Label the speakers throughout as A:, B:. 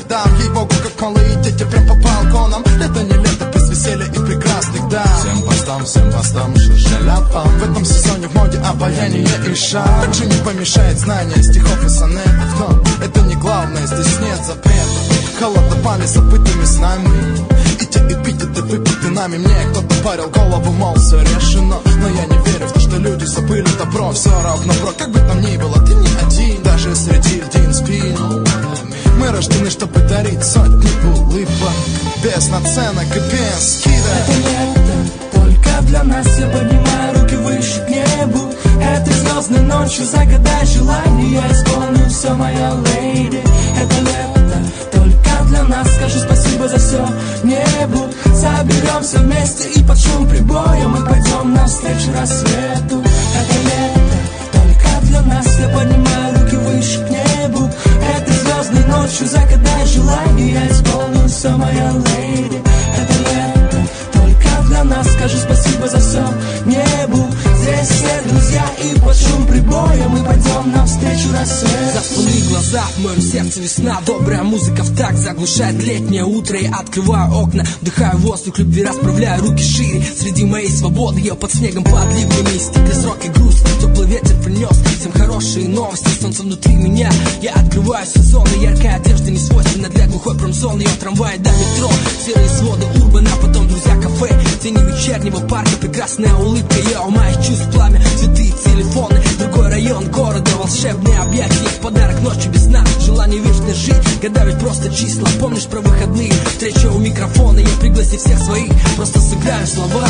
A: Амстердам. Ей-богу, как малые дети прям по балконам. Лето не лето, без веселья и прекрасных дам. Всем постам, шершеляпам. В этом сезоне в моде обаяние и шар. Также не помешает знание стихов и сонетов. Но это не главное, здесь нет запретов. Холодно пали забытыми с нами. И те эпитеты выпиты нами. Мне кто-то парил голову, мол, все решено. Но я не верю в то, что люди забыли добро. Все равно, бро, как бы там ни было, ты не один. Даже среди льдин спину. Мы рождены, чтобы дарить сотни улыбок. Без наценок и без скидок.
B: Это лето только для нас. Я поднимаю руки выше к небу. Этой звездной ночью загадай желание. Я исполню все, моя леди. Это лето только для нас. Скажу спасибо за все небу. Соберемся вместе и под шум прибоя мы пойдем навстречу рассвету. Это лето только для нас. Я поднимаю руки выше к небу. Этой звездной ночью загадай желание. Я исполню все, моя леди. Это лето только для нас. Скажу спасибо за все небу. Здесь все друзья и под шум прибоя мы пойдем навстречу рассвету.
C: Заспали глаза, в моем сердце весна. Добрая музыка в такт заглушает летнее утро. Я открываю окна, вдыхаю воздух любви, расправляю руки шире. Среди моей свободы я под снегом под ливнями. Стекли срок и грусть, теплый ветер принес всем хорошие новости, солнце внутри меня. Я открываю сезон, и яркая одежда не свойственна для глухой промзоны. Я трамвай до метро, серые своды урбана, потом друзья кафе, тени вечернего парка, прекрасная улыбка. Я у моих чувств пламя, цветы и телефоны. Другой район города, волшебные объятия. В подарок ночью без сна, желание вечно жить. Года ведь просто числа, помнишь про выходные? Встреча у микрофона, я пригласи всех своих, просто сыграю слова.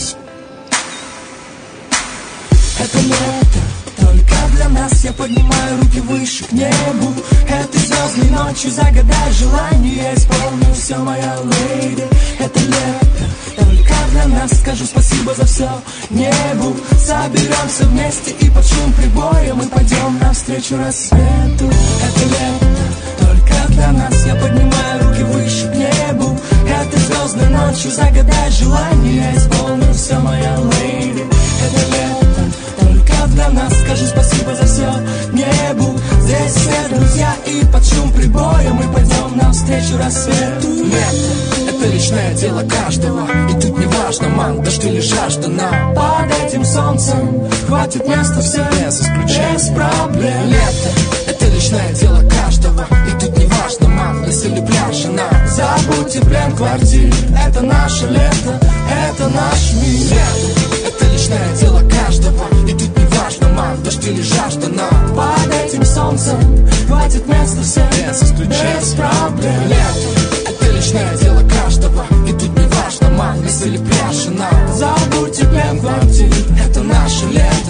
B: Это лето только для нас. Я поднимаю руки выше к небу. Этой звездной ночью загадай желание. Я исполню все, моя леди. Это лето только для нас. Скажу спасибо за все небу. Соберемся вместе и под шум прибоя мы пойдем навстречу рассвету. Это лето только для нас. Я поднимаю руки выше к небу. Этой звездной ночью загадай желание. Я исполню все, моя леди. Это лето только для нас. Скажу спасибо за все небу. Здесь все друзья и под шум прибоя мы пойдем навстречу рассвету.
C: Лето — это личное дело каждого. И тут не важно, ман, дождь или жажда. Нам
B: под этим солнцем хватит места всем, без исключения, без проблем.
C: Лето — это личное дело каждого. И тут не важно, ман, лес или пляж. Нам
B: забудьте плен квартир. Это наше лето, это наш мир.
C: Лето — это личное дело каждого. И тут не важно, ман, дождь или жажда. Нам
B: под этим солнцем хватит места всем,
C: без исключения,
B: без проблем.
C: Лето — это личное дело каждого. И тут не важно, ман, лес или пляж. Нам
B: забудьте плен квартир.
C: это наше лето.